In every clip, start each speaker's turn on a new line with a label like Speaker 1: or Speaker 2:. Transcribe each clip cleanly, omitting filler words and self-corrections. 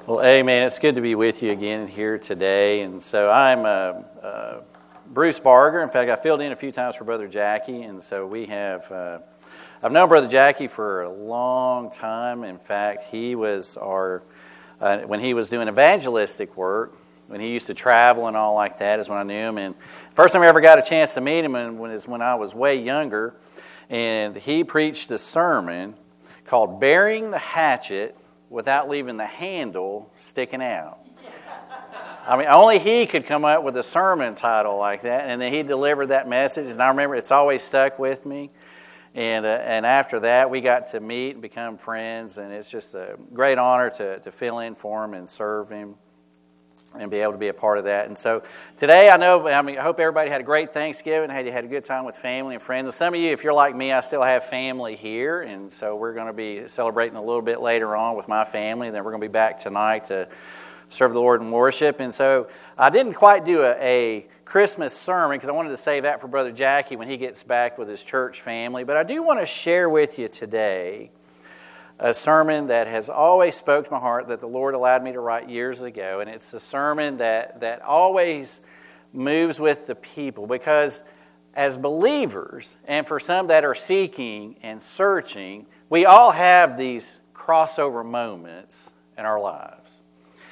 Speaker 1: Well, amen. It's good to be with you again here today. And so I'm Bruce Barger. In fact, I filled in a few times for Brother Jackie. And so we have, I've known Brother Jackie for a long time. In fact, he was when he was doing evangelistic work, when he used to travel and all like that is when I knew him. And first time I ever got a chance to meet him was when I was way younger. And he preached a sermon called Burying the Hatchet Without Leaving the Handle Sticking Out. I mean, only he could come up with a sermon title like that, and then he delivered that message, and I remember it's always stuck with me. And after that, we got to meet and become friends, and it's just a great honor to fill in for him and serve him and be able to be a part of that. And so today, I hope everybody had a great Thanksgiving, had a good time with family and friends. And some of you, if you're like me, I still have family here, and so we're going to be celebrating a little bit later on with my family, and then we're going to be back tonight to serve the Lord in worship. And so I didn't quite do a Christmas sermon because I wanted to save that for Brother Jackie when he gets back with his church family. But I do want to share with you today a sermon that has always spoke to my heart that the Lord allowed me to write years ago. And it's a sermon that always moves with the people because as believers, and for some that are seeking and searching, we all have these crossover moments in our lives.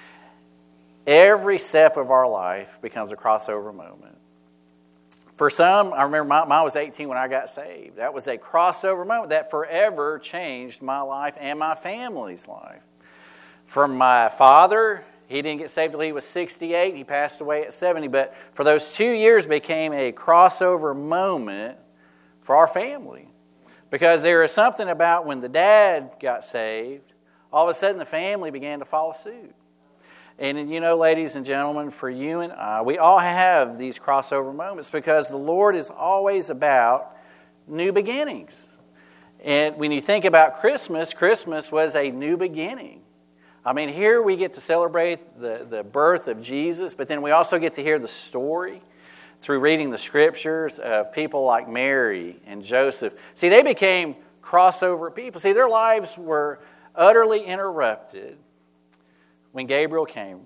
Speaker 1: Every step of our life becomes a crossover moment. For some, I remember mine was 18 when I got saved. That was a crossover moment that forever changed my life and my family's life. For my father, he didn't get saved until he was 68. He passed away at 70. But for those 2 years became a crossover moment for our family. Because there is something about when the dad got saved, all of a sudden the family began to follow suit. And you know, ladies and gentlemen, for you and I, we all have these crossover moments because the Lord is always about new beginnings. And when you think about Christmas, Christmas was a new beginning. I mean, here we get to celebrate the birth of Jesus, but then we also get to hear the story through reading the scriptures of people like Mary and Joseph. See, they became crossover people. See, their lives were utterly interrupted when Gabriel came.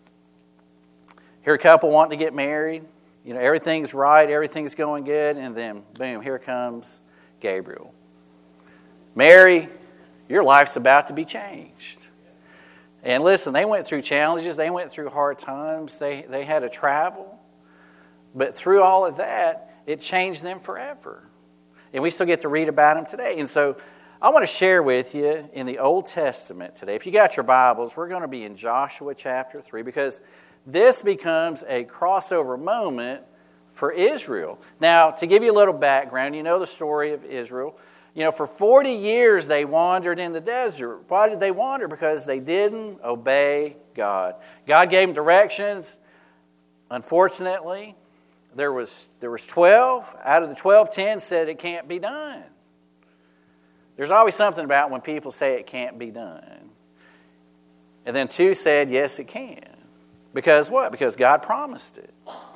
Speaker 1: Here a couple wanting to get married. You know, everything's right, everything's going good, and then, boom, here comes Gabriel. Mary, your life's about to be changed. And listen, they went through challenges, they went through hard times, they had to travel. But through all of that, it changed them forever. And we still get to read about them today. And so I want to share with you in the Old Testament today. If you got your Bibles, we're going to be in Joshua chapter 3 because this becomes a crossover moment for Israel. Now, to give you a little background, you know the story of Israel. You know, for 40 years they wandered in the desert. Why did they wander? Because they didn't obey God. God gave them directions. Unfortunately, there was 12. Out of the 12, 10 said it can't be done. There's always something about when people say it can't be done. And then 2 said, yes, it can. Because what? Because God promised it.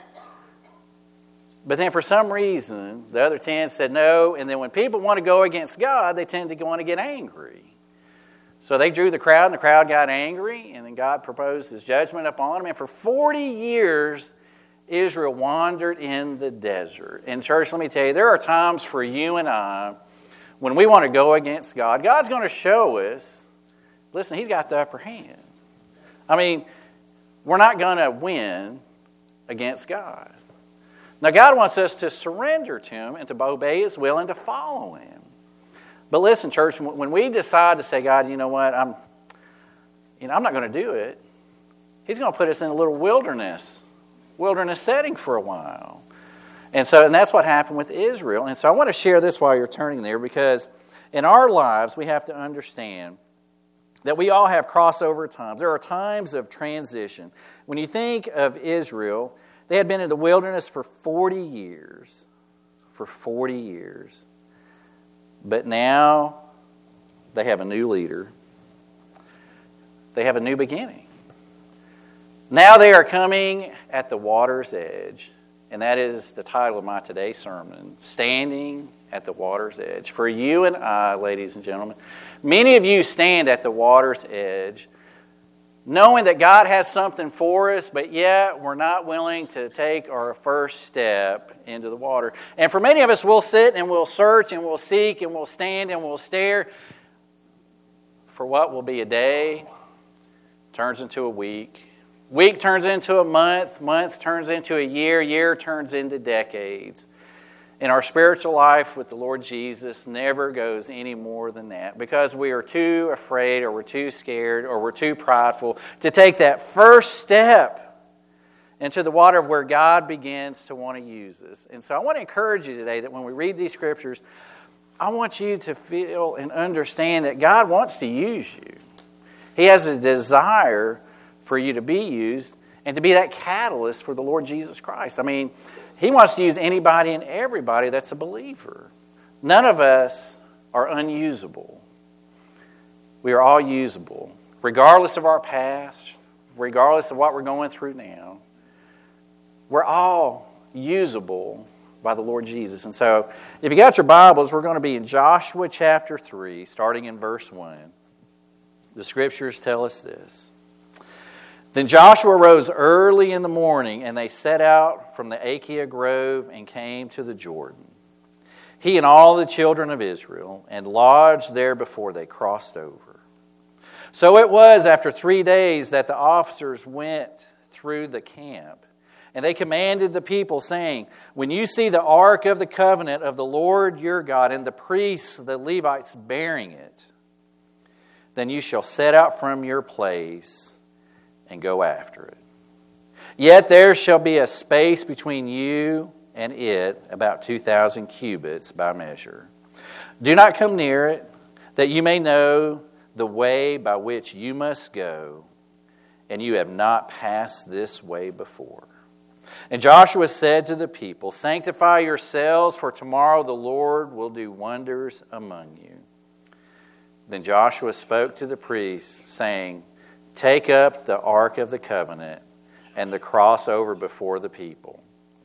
Speaker 1: But then for some reason, the other 10 said no. And then when people want to go against God, they tend to want to get angry. So they drew the crowd, and the crowd got angry. And then God proposed His judgment upon them. And for 40 years, Israel wandered in the desert. And church, let me tell you, there are times for you and I when we want to go against God, God's going to show us, listen, He's got the upper hand. I mean, we're not going to win against God. Now, God wants us to surrender to Him and to obey His will and to follow Him. But listen, church, when we decide to say, God, you know what, I'm not going to do it, He's going to put us in a little wilderness setting for a while. And that's what happened with Israel. And so I want to share this while you're turning there because in our lives we have to understand that we all have crossover times. There are times of transition. When you think of Israel, they had been in the wilderness for 40 years. For 40 years. But now they have a new leader. They have a new beginning. Now they are coming at the water's edge. And that is the title of my today's sermon, Standing at the Water's Edge. For you and I, ladies and gentlemen, many of you stand at the water's edge knowing that God has something for us, but yet we're not willing to take our first step into the water. And for many of us, we'll sit and we'll search and we'll seek and we'll stand and we'll stare for what will be a day, turns into a week. Week turns into a month. Month turns into a year. Year turns into decades. And our spiritual life with the Lord Jesus never goes any more than that because we are too afraid or we're too scared or we're too prideful to take that first step into the water of where God begins to want to use us. And so I want to encourage you today that when we read these scriptures, I want you to feel and understand that God wants to use you. He has a desire for you to be used and to be that catalyst for the Lord Jesus Christ. I mean, He wants to use anybody and everybody that's a believer. None of us are unusable. We are all usable, regardless of our past, regardless of what we're going through now. We're all usable by the Lord Jesus. And so, if you got your Bibles, we're going to be in Joshua chapter 3, starting in verse 1. The Scriptures tell us this. Then Joshua rose early in the morning, and they set out from the Achaia Grove and came to the Jordan, he and all the children of Israel, and lodged there before they crossed over. So it was after 3 days that the officers went through the camp, and they commanded the people, saying, when you see the ark of the covenant of the Lord your God, and the priests, the Levites, bearing it, then you shall set out from your place and go after it. Yet there shall be a space between you and it, about 2,000 cubits by measure. Do not come near it, that you may know the way by which you must go, and you have not passed this way before. And Joshua said to the people, sanctify yourselves, for tomorrow the Lord will do wonders among you. Then Joshua spoke to the priests, saying, take up the ark of the covenant and the cross over before the people.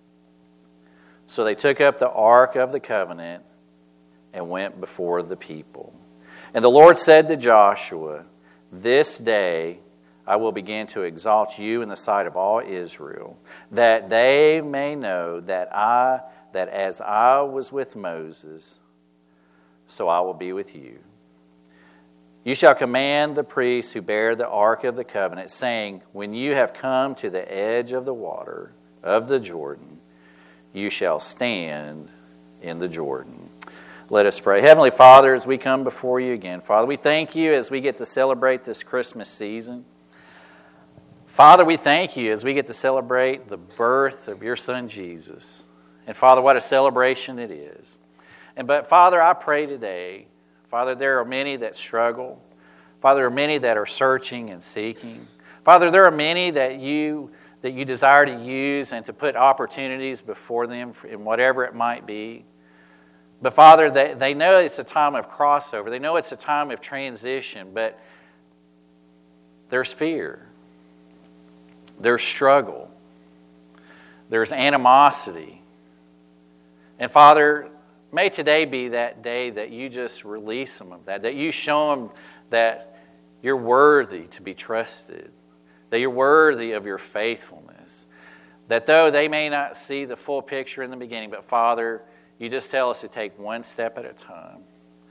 Speaker 1: So they took up the ark of the covenant and went before the people. And the Lord said to Joshua, this day I will begin to exalt you in the sight of all Israel, that they may know that as I was with Moses, so I will be with you. You shall command the priests who bear the ark of the covenant, saying, when you have come to the edge of the water of the Jordan, you shall stand in the Jordan. Let us pray. Heavenly Father, as we come before you again, Father, we thank you as we get to celebrate this Christmas season. Father, we thank you as we get to celebrate the birth of your Son, Jesus. And Father, what a celebration it is. But Father, I pray today, Father, there are many that struggle. Father, there are many that are searching and seeking. Father, there are many that you desire to use and to put opportunities before them in whatever it might be. But Father, they know it's a time of crossover. They know it's a time of transition, but there's fear. There's struggle. There's animosity. And Father, may today be that day that you just release them of that you show them that you're worthy to be trusted, that you're worthy of your faithfulness, that though they may not see the full picture in the beginning, but Father, you just tell us to take one step at a time,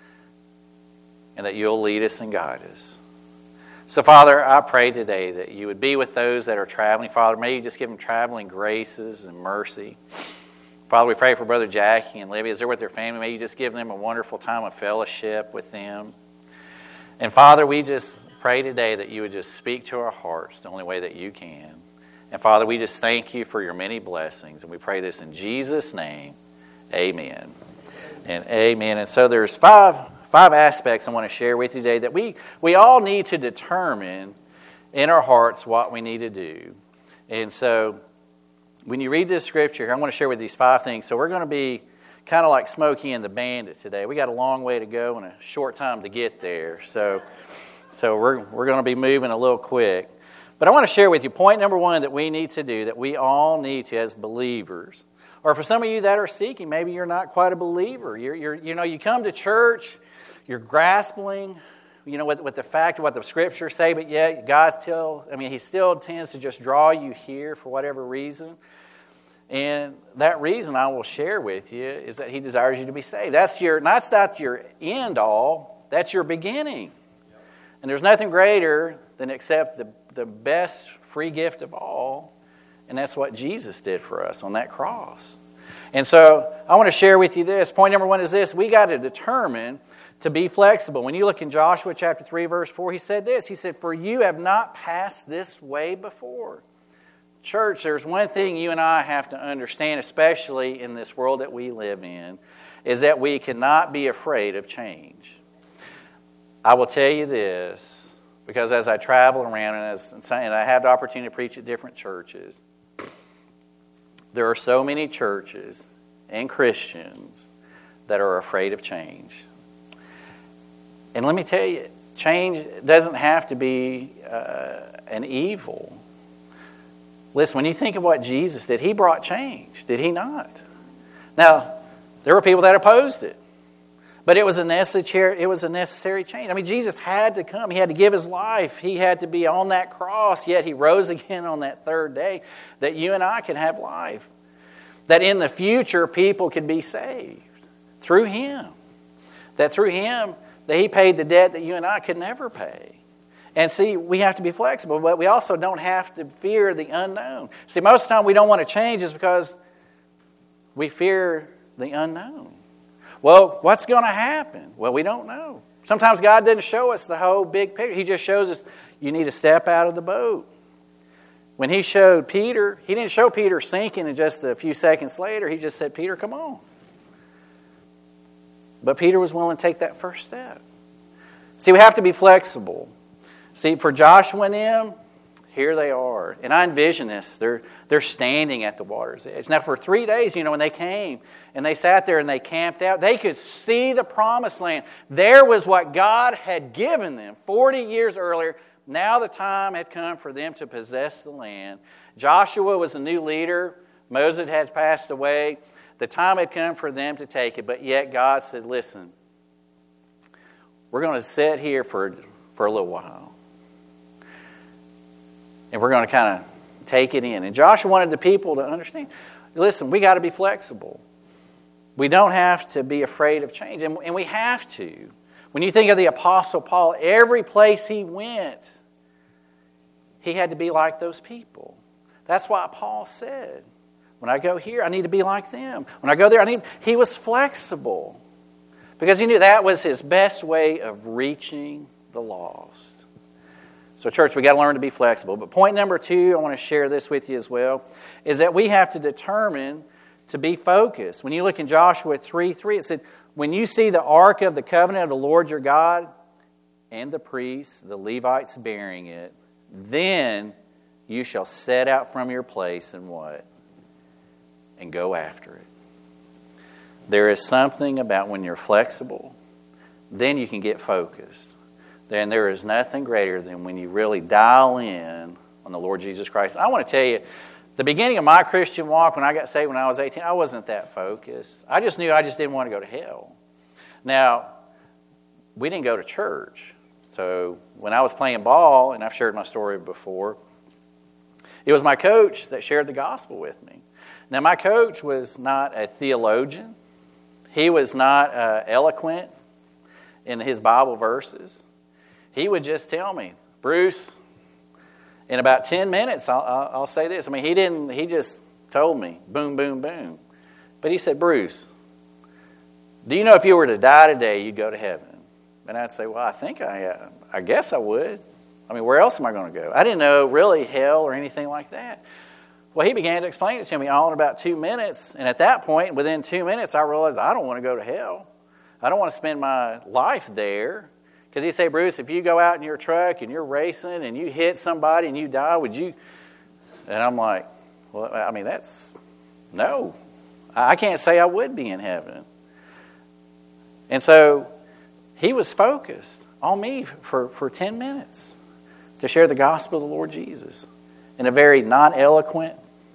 Speaker 1: and that you'll lead us and guide us. So, Father, I pray today that you would be with those that are traveling. Father, may you just give them traveling graces and mercy. Father, we pray for Brother Jackie and Libby as they're with their family. May you just give them a wonderful time of fellowship with them. And Father, we just pray today that you would just speak to our hearts the only way that you can. And Father, we just thank you for your many blessings. And we pray this in Jesus' name. Amen. And amen. And so there's five aspects I want to share with you today that we all need to determine in our hearts what we need to do. And so when you read this scripture, I want to share with these 5 things. So we're going to be kind of like Smokey and the Bandit today. We got a long way to go and a short time to get there. So we're going to be moving a little quick. But I want to share with you point number 1 that we need to do, that we all need to as believers. Or for some of you that are seeking, maybe you're not quite a believer. You come to church, you're grasping with the fact of what the Scriptures say, but yet He still tends to just draw you here for whatever reason. And that reason I will share with you is that He desires you to be saved. That's not your end all, that's your beginning. And there's nothing greater than accept the best free gift of all, and that's what Jesus did for us on that cross. And so I want to share with you this. Point number 1 is this: we got to determine to be flexible. When you look in Joshua chapter 3, verse 4, he said this. He said, "For you have not passed this way before." Church, there's one thing you and I have to understand, especially in this world that we live in, is that we cannot be afraid of change. I will tell you this, because as I travel around and I have the opportunity to preach at different churches, there are so many churches and Christians that are afraid of change. And let me tell you, change doesn't have to be an evil. Listen, when you think of what Jesus did, He brought change, did He not? Now, there were people that opposed it, but it was a necessary change. I mean, Jesus had to come. He had to give His life. He had to be on that cross, yet He rose again on that third day that you and I can have life. That in the future, people could be saved through Him. That through Him, that He paid the debt that you and I could never pay. And see, we have to be flexible, but we also don't have to fear the unknown. See, most of the time we don't want to change is because we fear the unknown. Well, what's going to happen? Well, we don't know. Sometimes God didn't show us the whole big picture. He just shows us you need to step out of the boat. When He showed Peter, He didn't show Peter sinking and just a few seconds later. He just said, "Peter, come on." But Peter was willing to take that first step. See, we have to be flexible. See, for Joshua and them, here they are. And I envision this. They're standing at the water's edge. Now, for 3 days, when they came and they sat there and they camped out, they could see the promised land. There was what God had given them 40 years earlier. Now the time had come for them to possess the land. Joshua was a new leader. Moses had passed away. The time had come for them to take it. But yet God said, "Listen, we're going to sit here for a little while. And we're going to kind of take it in." And Joshua wanted the people to understand, listen, we got to be flexible. We don't have to be afraid of change. And we have to. When you think of the Apostle Paul, every place he went, he had to be like those people. That's why Paul said, when I go here, I need to be like them. When I go there, he was flexible. Because he knew that was his best way of reaching the lost. So, church, we got to learn to be flexible. But point number 2, I want to share this with you as well, is that we have to determine to be focused. When you look in Joshua 3:3, it said, "When you see the ark of the covenant of the Lord your God and the priests, the Levites bearing it, then you shall set out from your place and what? And go after it." There is something about when you're flexible, then you can get focused. Then there is nothing greater than when you really dial in on the Lord Jesus Christ. I want to tell you, the beginning of my Christian walk, when I got saved when I was 18, I wasn't that focused. I just knew I just didn't want to go to hell. Now, we didn't go to church. So when I was playing ball, and I've shared my story before, it was my coach that shared the gospel with me. Now, my coach was not a theologian. He was not eloquent in his Bible verses. He would just tell me, "Bruce, in about 10 minutes, I'll say this." I mean, he just told me, boom, boom, boom. But he said, "Bruce, do you know if you were to die today, you'd go to heaven?" And I'd say, "Well, I guess I would. I mean, where else am I going to go?" I didn't know really hell or anything like that. Well, he began to explain it to me all in about 2 minutes. And at that point, within 2 minutes, I realized I don't want to go to hell. I don't want to spend my life there. Because he said, "Bruce, if you go out in your truck and you're racing and you hit somebody and you die, would you?" And I'm like, well, I mean, no. I can't say I would be in heaven. And so he was focused on me for 10 minutes to share the gospel of the Lord Jesus in a very non-eloquent,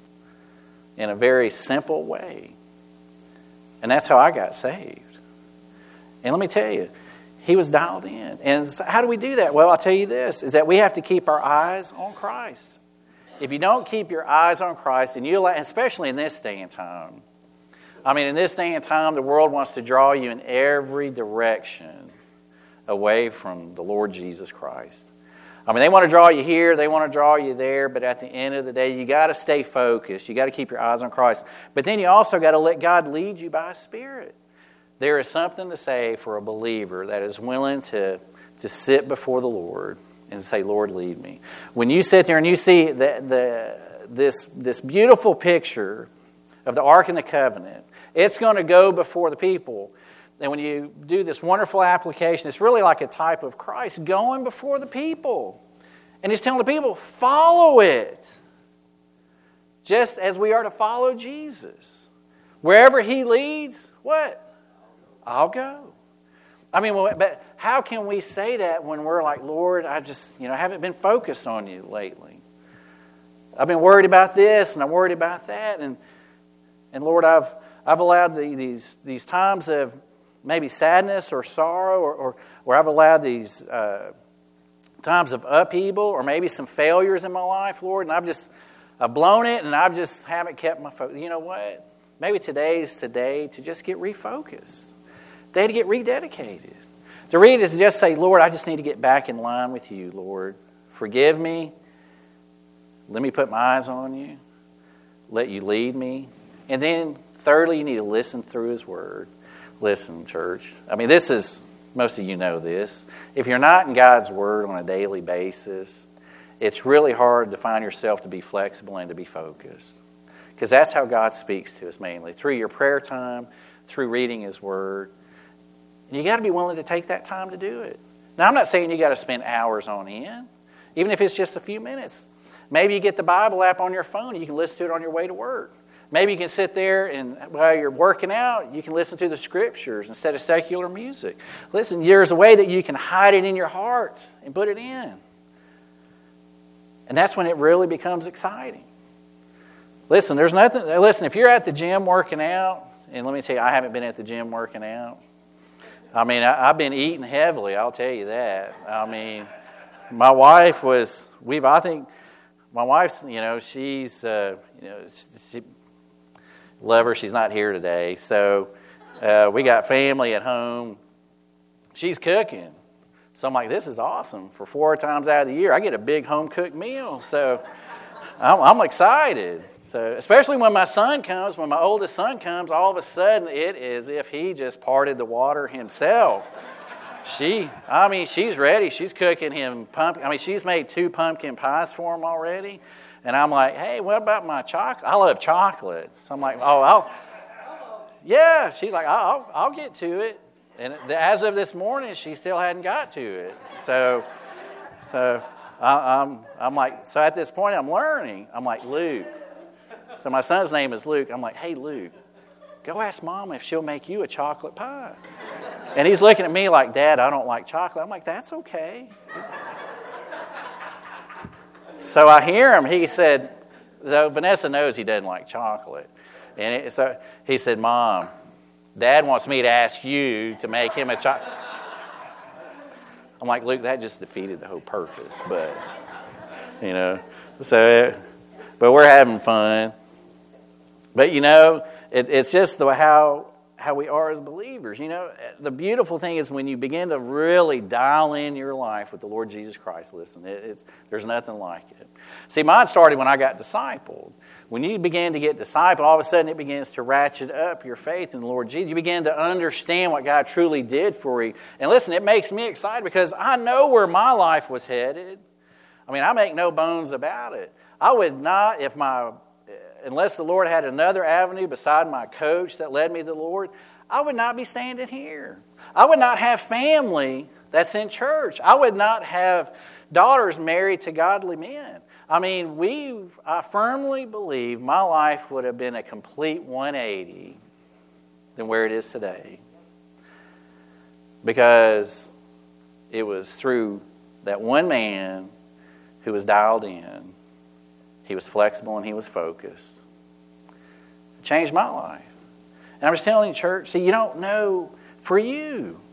Speaker 1: in a very simple way. And that's how I got saved. And let me tell you, He was dialed in. And so how do we do that? Well, I'll tell you this, is that we have to keep our eyes on Christ. If you don't keep your eyes on Christ, and especially in this day and time, in this day and time, the world wants to draw you in every direction away from the Lord Jesus Christ. They want to draw you here, they want to draw you there, but at the end of the day, you got to stay focused. You got to keep your eyes on Christ. But then you also got to let God lead you by His Spirit. There is something to say for a believer that is willing to sit before the Lord and say, Lord, lead me. When you sit there and you see this beautiful picture of the Ark and the Covenant, it's going to go before the people. And when you do this wonderful application, it's really like a type of Christ going before the people. And He's telling the people, follow it. Just as we are to follow Jesus. Wherever He leads, what? I'll go. But how can we say that when we're like, Lord, I just, haven't been focused on you lately. I've been worried about this and I'm worried about that. And Lord, I've allowed these times of maybe sadness or sorrow or I've allowed these times of upheaval or maybe some failures in my life, Lord, and I've blown it and I just haven't kept my focus. You know what? Maybe today's today to just get refocused. Day to get rededicated. To read is to just say, Lord, I just need to get back in line with you, Lord. Forgive me. Let me put my eyes on you. Let you lead me. And then, thirdly, you need to listen through His Word. Listen, church. Most of you know this. If you're not in God's Word on a daily basis, it's really hard to find yourself to be flexible and to be focused. Because that's how God speaks to us mainly. Through your prayer time, through reading His Word. And you got to be willing to take that time to do it. Now, I'm not saying you got to spend hours on end, even if it's just a few minutes. Maybe you get the Bible app on your phone and you can listen to it on your way to work. Maybe you can sit there and while you're working out, you can listen to the Scriptures instead of secular music. Listen, there's a way that you can hide it in your heart and put it in. And that's when it really becomes exciting. Listen, if you're at the gym working out, and let me tell you, I haven't been at the gym working out. I've been eating heavily, I'll tell you that. My wife was, my wife's, she's, she love her, she's not here today. So we got family at home. She's cooking. So I'm like, this is awesome. For 4 times out of the year, I get a big home-cooked meal. So I'm excited. So especially when my oldest son comes, all of a sudden it is as if he just parted the water himself. She's ready. She's cooking him pumpkin. She's made 2 pumpkin pies for him already. And I'm like, hey, what about my chocolate? I love chocolate. So I'm like, yeah. She's like, I'll get to it. And as of this morning, she still hadn't got to it. So I'm like, so at this point, I'm learning. I'm like, Luke. So my son's name is Luke. I'm like, hey, Luke, go ask Mom if she'll make you a chocolate pie. And he's looking at me like, Dad, I don't like chocolate. I'm like, that's okay. So I hear him. He said, so Vanessa knows he doesn't like chocolate. And so he said, Mom, Dad wants me to ask you to make him a chocolate. I'm like, Luke, that just defeated the whole purpose. But, but we're having fun. But, it's just how we are as believers. The beautiful thing is when you begin to really dial in your life with the Lord Jesus Christ, listen, there's nothing like it. See, mine started when I got discipled. When you begin to get discipled, all of a sudden it begins to ratchet up your faith in the Lord Jesus. You begin to understand what God truly did for you. And listen, it makes me excited because I know where my life was headed. I make no bones about it. I would not, unless the Lord had another avenue beside my coach that led me to the Lord, I would not be standing here. I would not have family that's in church. I would not have daughters married to godly men. I firmly believe my life would have been a complete 180 than where it is today. Because it was through that one man who was dialed in. He was flexible and he was focused. It changed my life. And I'm just telling you, church, see, you don't know for you.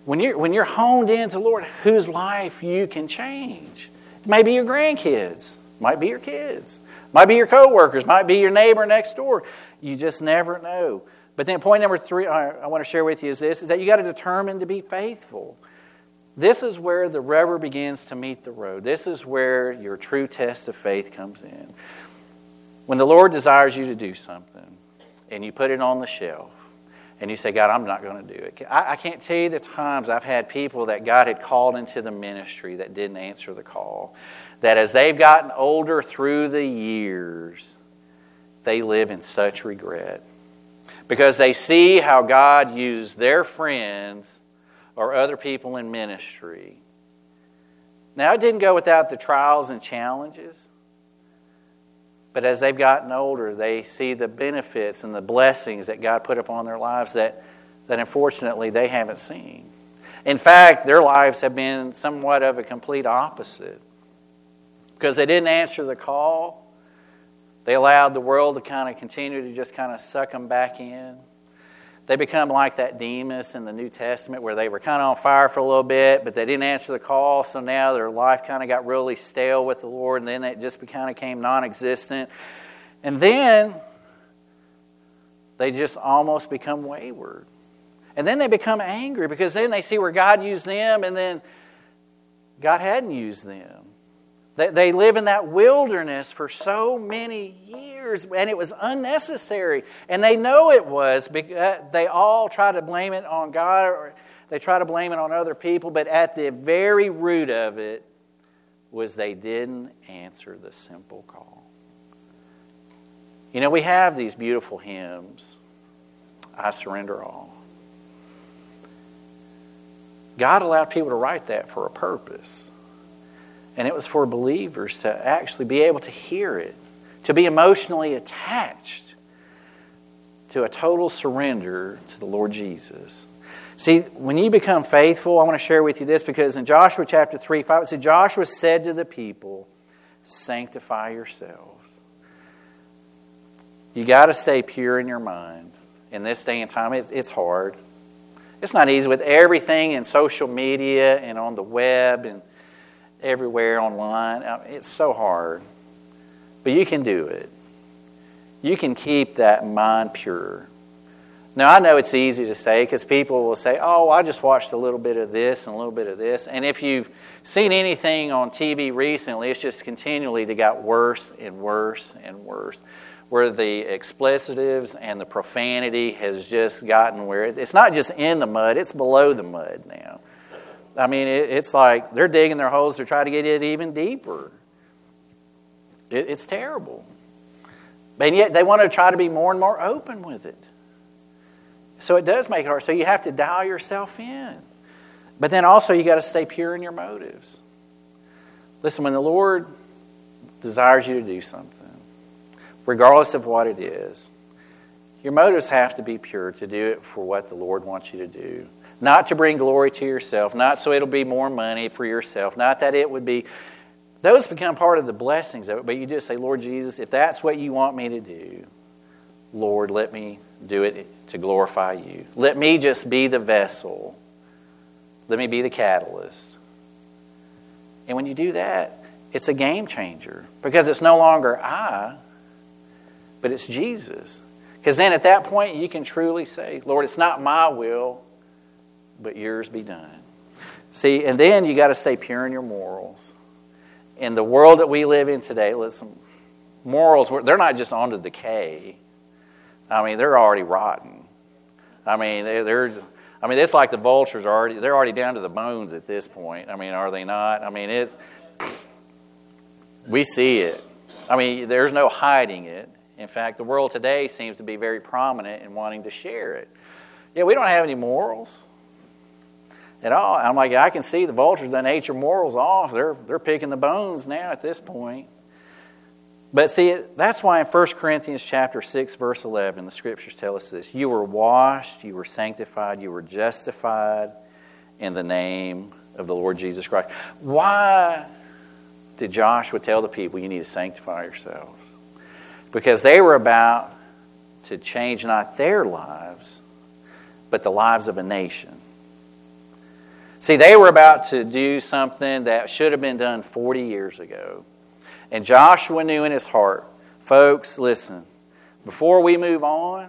Speaker 1: When you're honed into the Lord, whose life you can change. It may be your grandkids. Might be your kids. Might be your coworkers. Might be your neighbor next door. You just never know. But then point number 3 I want to share with you is this, is that you got to determine to be faithful. This is where the rubber begins to meet the road. This is where your true test of faith comes in. When the Lord desires you to do something, and you put it on the shelf, and you say, God, I'm not going to do it. I can't tell you the times I've had people that God had called into the ministry that didn't answer the call. That as they've gotten older through the years, they live in such regret. Because they see how God used their friends or other people in ministry. Now, it didn't go without the trials and challenges. But as they've gotten older, they see the benefits and the blessings that God put upon their lives that unfortunately they haven't seen. In fact, their lives have been somewhat of a complete opposite. Because they didn't answer the call. They allowed the world to kind of continue to just kind of suck them back in. They become like that Demas in the New Testament where they were kind of on fire for a little bit, but they didn't answer the call, so now their life kind of got really stale with the Lord, and then it just kind of became non-existent. And then they just almost become wayward. And then they become angry because then they see where God used them, and then God hadn't used them. They live in that wilderness for so many years, and it was unnecessary. And they know it was, because they all try to blame it on God, or they try to blame it on other people, but at the very root of it was they didn't answer the simple call. You know, we have these beautiful hymns, I Surrender All. God allowed people to write that for a purpose. And it was for believers to actually be able to hear it, to be emotionally attached to a total surrender to the Lord Jesus. See, when you become faithful, I want to share with you this, because in Joshua chapter 3:5, it said, Joshua said to the people, sanctify yourselves. You got to stay pure in your mind. In this day and time, it's hard. It's not easy with everything in social media and on the web and everywhere online. It's so hard. But you can do it. You can keep that mind pure. Now, I know it's easy to say because people will say, oh, I just watched a little bit of this and a little bit of this. And if you've seen anything on TV recently, it's just continually got worse and worse and worse. Where the explicitives and the profanity has just gotten where it's not just in the mud, it's below the mud now. I mean, it's like they're digging their holes to try to get it even deeper. It's terrible. And yet they want to try to be more and more open with it. So it does make it hard. So you have to dial yourself in. But then also you got to stay pure in your motives. Listen, when the Lord desires you to do something, regardless of what it is, your motives have to be pure to do it for what the Lord wants you to do. Not to bring glory to yourself, not so it'll be more money for yourself, not that it would be. Those become part of the blessings of it, but you just say, Lord Jesus, if that's what you want me to do, Lord, let me do it to glorify you. Let me just be the vessel. Let me be the catalyst. And when you do that, it's a game changer because it's no longer I, but it's Jesus. Because then at that point you can truly say, Lord, it's not my will, but yours be done. See, and then you got to stay pure in your morals. In the world that we live in today, listen, morals, they're not just on to decay. I mean, they're already rotten. I mean, it's like the vultures they're already down to the bones at this point. I mean, are they not? I mean, we see it. I mean, there's no hiding it. In fact, the world today seems to be very prominent in wanting to share it. Yeah, we don't have any morals at all. I'm like, I can see the vultures done ate your morals off. They're picking the bones now at this point. But see, that's why in 1 Corinthians chapter 6, verse 11, the Scriptures tell us this. You were washed, you were sanctified, you were justified in the name of the Lord Jesus Christ. Why did Joshua tell the people you need to sanctify yourselves? Because they were about to change not their lives, but the lives of a nation. See, they were about to do something that should have been done 40 years ago. And Joshua knew in his heart, folks, listen, before we move on,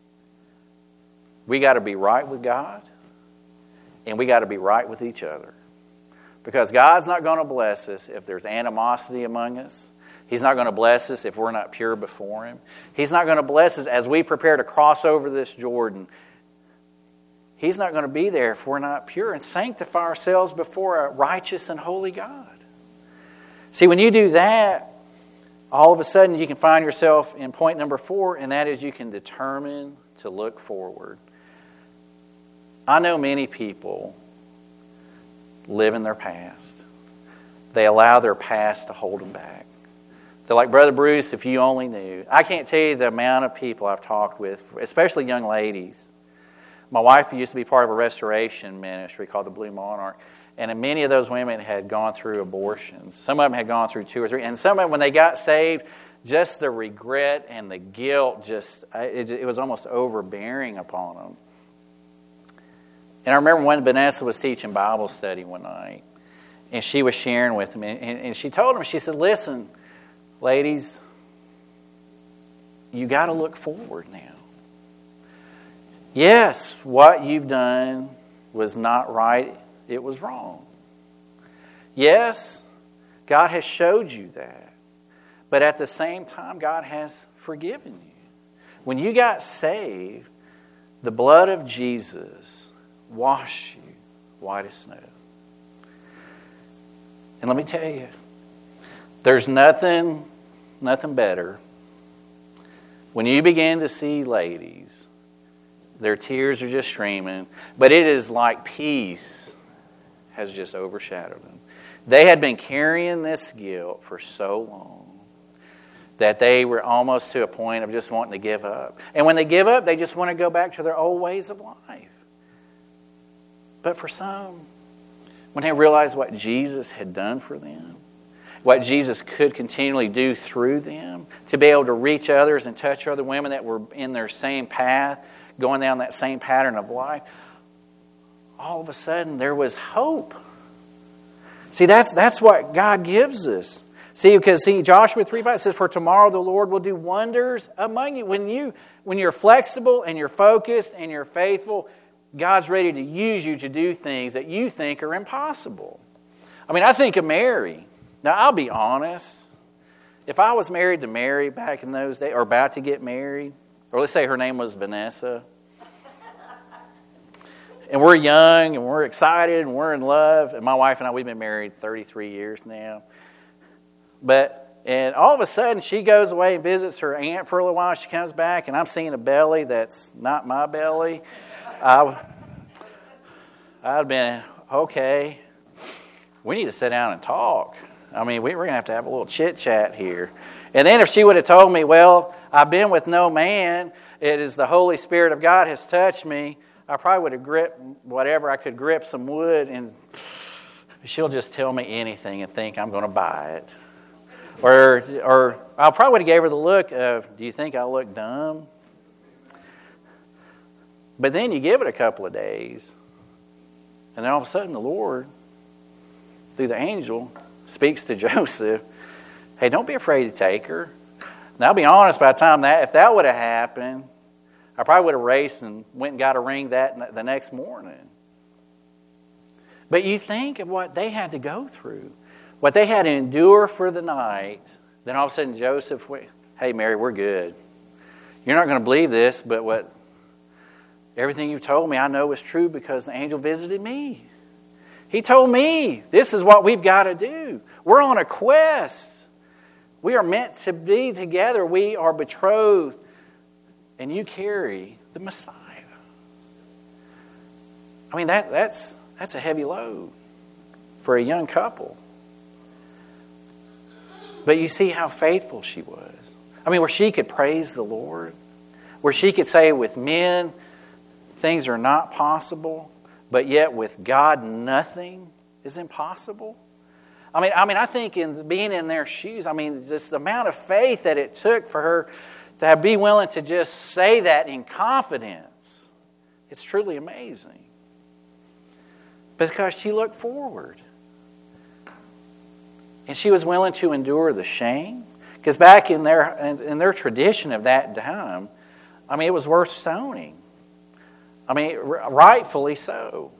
Speaker 1: we got to be right with God, and we got to be right with each other. Because God's not going to bless us if there's animosity among us. He's not going to bless us if we're not pure before Him. He's not going to bless us as we prepare to cross over this Jordan. He's not going to be there if we're not pure and sanctify ourselves before a righteous and holy God. See, when you do that, all of a sudden you can find yourself in point number 4, and that is you can determine to look forward. I know many people live in their past. They allow their past to hold them back. They're like, Brother Bruce, if you only knew. I can't tell you the amount of people I've talked with, especially young ladies. My wife used to be part of a restoration ministry called the Blue Monarch. And many of those women had gone through abortions. Some of them had gone through 2 or 3. And some of them, when they got saved, just the regret and the guilt, it was almost overbearing upon them. And I remember when Vanessa was teaching Bible study one night, and she was sharing with them, and she told them, she said, listen, ladies, you got to look forward now. Yes, what you've done was not right. It was wrong. Yes, God has showed you that. But at the same time, God has forgiven you. When you got saved, the blood of Jesus washed you white as snow. And let me tell you, there's nothing better when you begin to see ladies, their tears are just streaming, but it is like peace has just overshadowed them. They had been carrying this guilt for so long that they were almost to a point of just wanting to give up. And when they give up, they just want to go back to their old ways of life. But for some, when they realized what Jesus had done for them, what Jesus could continually do through them, to be able to reach others and touch other women that were in their same path, going down that same pattern of life, all of a sudden there was hope. See, that's what God gives us. See, because Joshua 3:5 says, for tomorrow the Lord will do wonders among you. When you're flexible and you're focused and you're faithful, God's ready to use you to do things that you think are impossible. I mean, I think of Mary. Now, I'll be honest. If I was married to Mary back in those days, or about to get married, or let's say her name was Vanessa, and we're young, and we're excited, and we're in love, and my wife and I, we've been married 33 years now. And all of a sudden, she goes away and visits her aunt for a little while. She comes back, and I'm seeing a belly that's not my belly. I'd been, okay, we need to sit down and talk. I mean, we're going to have a little chit-chat here. And then if she would have told me, well, I've been with no man, it is the Holy Spirit of God has touched me, I probably would have gripped whatever I could grip, some wood, and she'll just tell me anything and think I'm going to buy it. Or I probably would have gave her the look of, do you think I look dumb? But then you give it a couple of days, and then all of a sudden the Lord, through the angel, speaks to Joseph, hey, don't be afraid to take her. Now, I'll be honest, by the time if that would have happened, I probably would have raced and went and got a ring the next morning. But you think of what they had to go through, what they had to endure for the night. Then all of a sudden Joseph, hey, Mary, we're good. You're not going to believe this, but everything you told me I know is true because the angel visited me. He told me this is what we've got to do. We're on a quest. We are meant to be together. We are betrothed. And you carry the Messiah. I mean, that's a heavy load for a young couple. But you see how faithful she was. I mean, where she could praise the Lord. Where she could say, with men, things are not possible. But yet with God, nothing is impossible. I mean, I think in being in their shoes, I mean, just the amount of faith that it took for her to be willing to just say that in confidence, it's truly amazing. because she looked forward. And she was willing to endure the shame. Because back in their tradition of that time, I mean, it was worth stoning. I mean, rightfully so.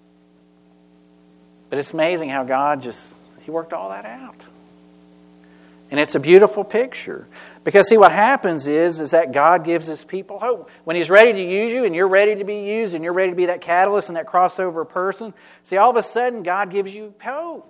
Speaker 1: But it's amazing how God He worked all that out. And it's a beautiful picture. Because see, what happens is that God gives His people hope. When He's ready to use you and you're ready to be used and you're ready to be that catalyst and that crossover person, see, all of a sudden God gives you hope.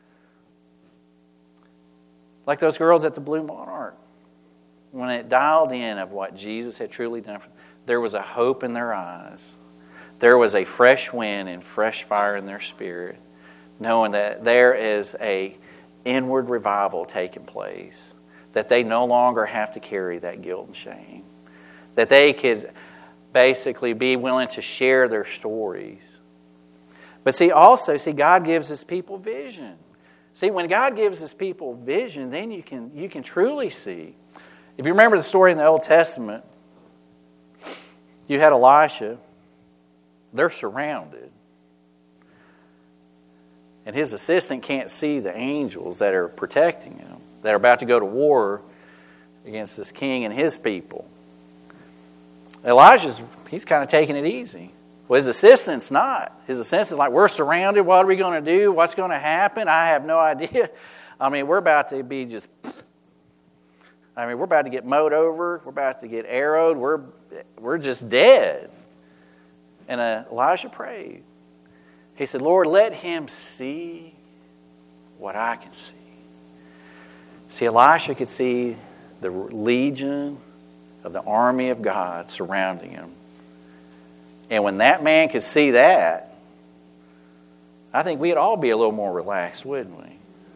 Speaker 1: Like those girls at the Blue Monarch. When it dialed in of what Jesus had truly done, there was a hope in their eyes. There was a fresh wind and fresh fire in their spirit, knowing that there is a inward revival taking place, that they no longer have to carry that guilt and shame, that they could basically be willing to share their stories. But also, God gives His people vision. See, when God gives His people vision, then you can truly see. If you remember the story in the Old Testament, you had Elisha. They're surrounded. And his assistant can't see the angels that are protecting him, that are about to go to war against this king and his people. He's kind of taking it easy. Well, his assistant's not. His assistant's like, we're surrounded. What are we going to do? What's going to happen? I have no idea. I mean, we're about to be we're about to get mowed over. We're about to get arrowed. We're just dead. And Elijah prayed. He said, Lord, let him see what I can see. See, Elisha could see the legion of the army of God surrounding him. And when that man could see that, I think we'd all be a little more relaxed, wouldn't we?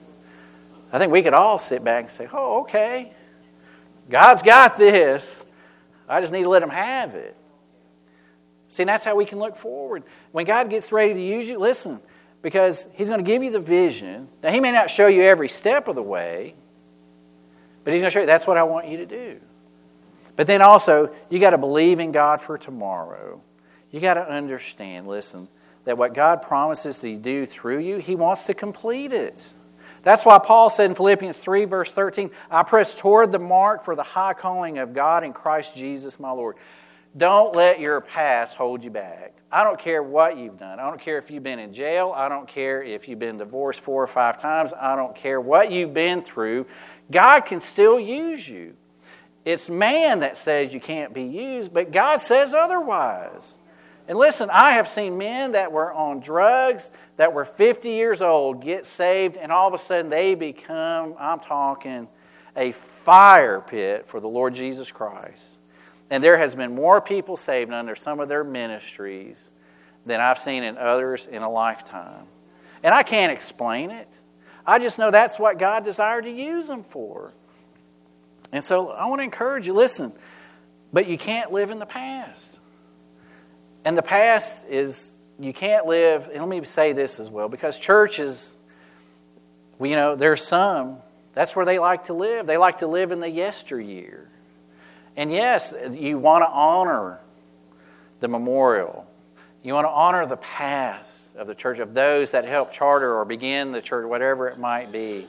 Speaker 1: I think we could all sit back and say, oh, okay, God's got this. I just need to let Him have it. See, and that's how we can look forward. When God gets ready to use you, listen, because He's going to give you the vision. Now, He may not show you every step of the way, but He's going to show you, that's what I want you to do. But then also, you got to believe in God for tomorrow. You got to understand, listen, that what God promises to do through you, He wants to complete it. That's why Paul said in Philippians 3, verse 13, I press toward the mark for the high calling of God in Christ Jesus my Lord. Don't let your past hold you back. I don't care what you've done. I don't care if you've been in jail. I don't care if you've been divorced 4 or 5 times. I don't care what you've been through. God can still use you. It's man that says you can't be used, but God says otherwise. And listen, I have seen men that were on drugs, that were 50 years old, get saved, and all of a sudden they become, I'm talking, a fire pit for the Lord Jesus Christ. And there has been more people saved under some of their ministries than I've seen in others in a lifetime. And I can't explain it. I just know that's what God desired to use them for. And so I want to encourage you, listen, but you can't live in the past. And the past is, you can't live, and let me say this as well, because churches, there's some, that's where they like to live. They like to live in the yesteryear. And yes, you want to honor the memorial. You want to honor the past of the church, of those that helped charter or begin the church, whatever it might be.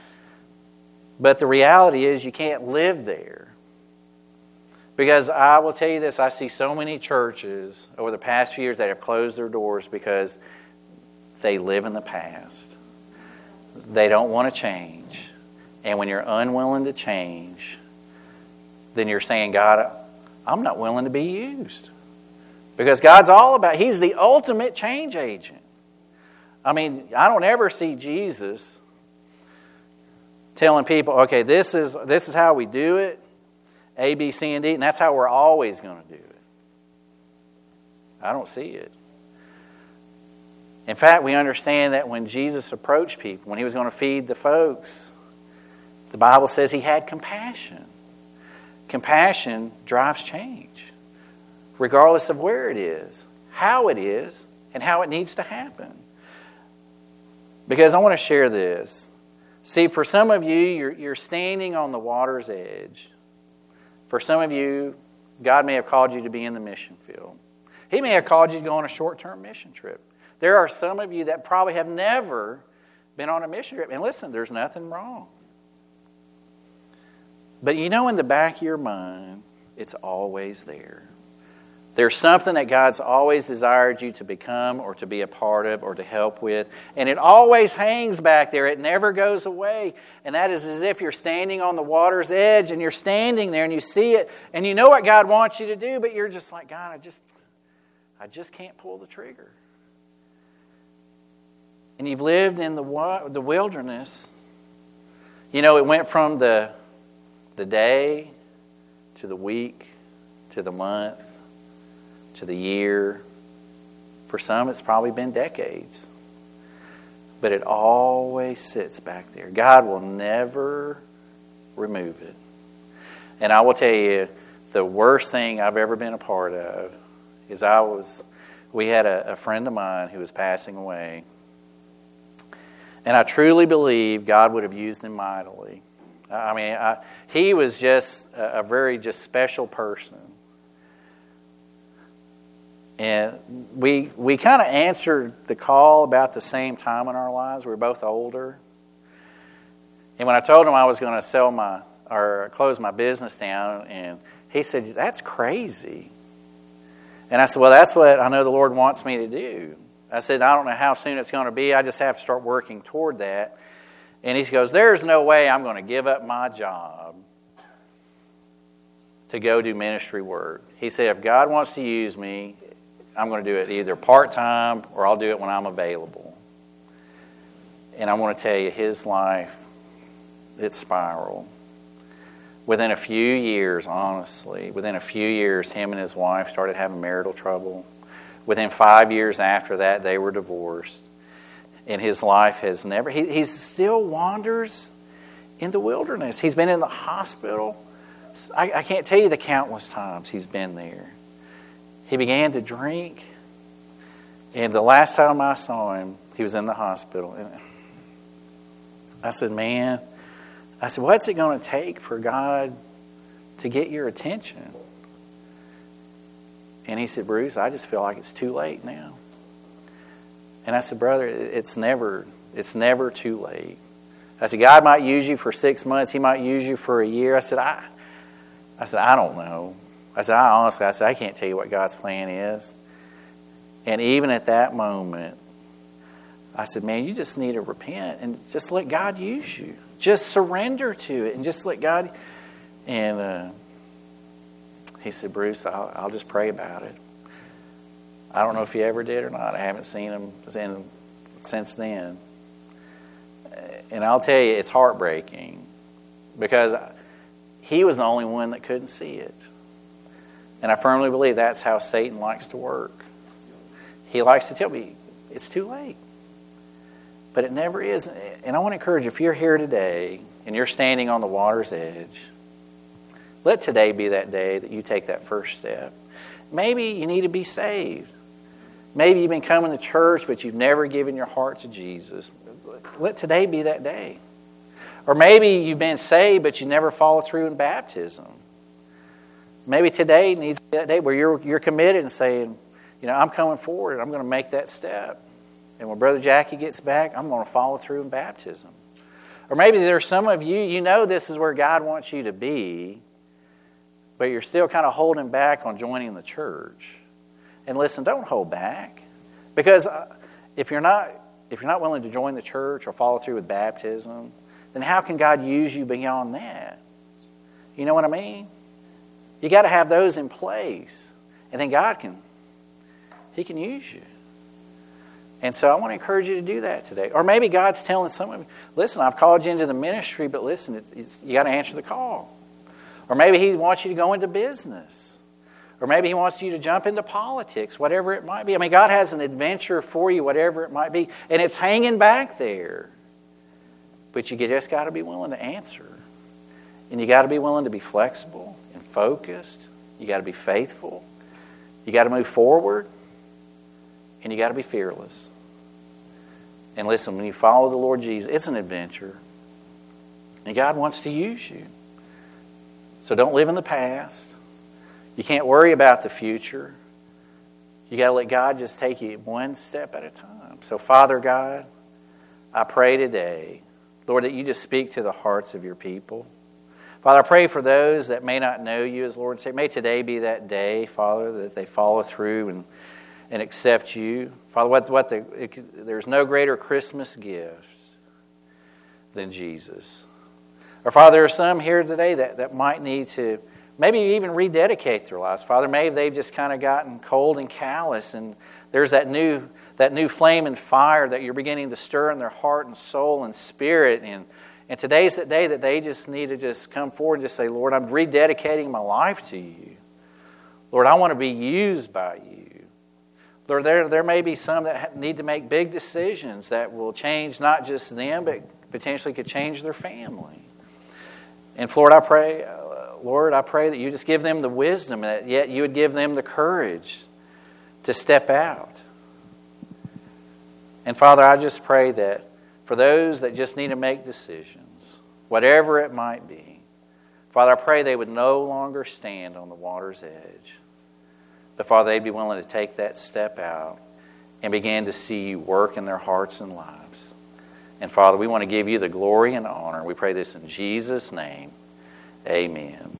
Speaker 1: But the reality is you can't live there. Because I will tell you this, I see so many churches over the past few years that have closed their doors because they live in the past. They don't want to change. And when you're unwilling to change, then you're saying, God, I'm not willing to be used. Because God's all about, He's the ultimate change agent. I mean, I don't ever see Jesus telling people, okay, this is how we do it. A, B, C, and D, and that's how we're always going to do it. I don't see it. In fact, we understand that when Jesus approached people, when He was going to feed the folks, the Bible says He had compassion. Compassion drives change, regardless of where it is, how it is, and how it needs to happen. Because I want to share this. See, for some of you, you're standing on the water's edge. For some of you, God may have called you to be in the mission field. He may have called you to go on a short-term mission trip. There are some of you that probably have never been on a mission trip. And listen, there's nothing wrong. But you know, in the back of your mind, it's always there. There's something that God's always desired you to become or to be a part of or to help with. And it always hangs back there. It never goes away. And that is as if you're standing on the water's edge and you're standing there and you see it and you know what God wants you to do, but you're just like, God, I just can't pull the trigger. And you've lived in the wilderness. You know, it went from the day to the week to the month to the year. For some, it's probably been decades. But it always sits back there. God will never remove it. And I will tell you, the worst thing I've ever been a part of is we had a friend of mine who was passing away. And I truly believe God would have used him mightily. I mean, he was just a very special person. And we kind of answered the call about the same time in our lives. We were both older. And when I told him I was going to close my business down, and he said, "That's crazy." And I said, "Well, that's what I know the Lord wants me to do." I said, "I don't know how soon it's going to be. I just have to start working toward that." And he goes, "There's no way I'm going to give up my job to go do ministry work." He said, "If God wants to use me, I'm going to do it either part-time or I'll do it when I'm available." And I want to tell you, his life, it spiraled. Within a few years, honestly, him and his wife started having marital trouble. Within 5 years after that, they were divorced. And his life has never... He still wanders in the wilderness. He's been in the hospital. I can't tell you the countless times he's been there. He began to drink. And the last time I saw him, he was in the hospital. And I said, "Man," "what's it going to take for God to get your attention?" And he said, "Bruce, I just feel like it's too late now." And I said, "Brother, it's never too late." I said, "God might use you for 6 months. He might use you for a year." I said, I don't know. I said, I can't tell you what God's plan is. And even at that moment, I said, "Man, you just need to repent and just let God use you. Just surrender to it and just let God." And he said, "Bruce, I'll just pray about it." I don't know if he ever did or not. I haven't seen him since then. And I'll tell you, it's heartbreaking because he was the only one that couldn't see it. And I firmly believe that's how Satan likes to work. He likes to tell me, it's too late. But it never is. And I want to encourage you, if you're here today and you're standing on the water's edge, let today be that day that you take that first step. Maybe you need to be saved. Maybe you've been coming to church, but you've never given your heart to Jesus. Let today be that day. Or maybe you've been saved, but you never followed through in baptism. Maybe today needs to be that day where you're committed and saying, I'm coming forward and I'm going to make that step. And when Brother Jackie gets back, I'm going to follow through in baptism. Or maybe there's some of you, this is where God wants you to be, but you're still kind of holding back on joining the church. And listen, don't hold back. Because if you're not willing to join the church or follow through with baptism, then how can God use you beyond that? You know what I mean? You got to have those in place. And then God can use you. And so I want to encourage you to do that today. Or maybe God's telling some of you, listen, I've called you into the ministry, but listen, you got to answer the call. Or maybe He wants you to go into business. Or maybe He wants you to jump into politics, whatever it might be. I mean, God has an adventure for you, whatever it might be. And it's hanging back there. But you just got to be willing to answer. And you got to be willing to be flexible and focused. You got to be faithful. You got to move forward. And you got to be fearless. And listen, when you follow the Lord Jesus, it's an adventure. And God wants to use you. So don't live in the past. You can't worry about the future. You got to let God just take you one step at a time. So, Father God, I pray today, Lord, that you just speak to the hearts of your people. Father, I pray for those that may not know you as Lord and Savior. May today be that day, Father, that they follow through and accept you. Father, there's no greater Christmas gift than Jesus. Or Father, there are some here today that might need to maybe even rededicate their lives. Father, maybe they've just kind of gotten cold and callous, and there's that new flame and fire that you're beginning to stir in their heart and soul and spirit. And today's the day that they just need to just come forward and just say, Lord, I'm rededicating my life to you. Lord, I want to be used by you. Lord, there may be some that need to make big decisions that will change not just them, but potentially could change their family. And Lord, I pray that you just give them the wisdom, that yet you would give them the courage to step out. And Father, I just pray that for those that just need to make decisions, whatever it might be, Father, I pray they would no longer stand on the water's edge. But Father, they'd be willing to take that step out and begin to see you work in their hearts and lives. And Father, we want to give you the glory and honor. We pray this in Jesus' name. Amen.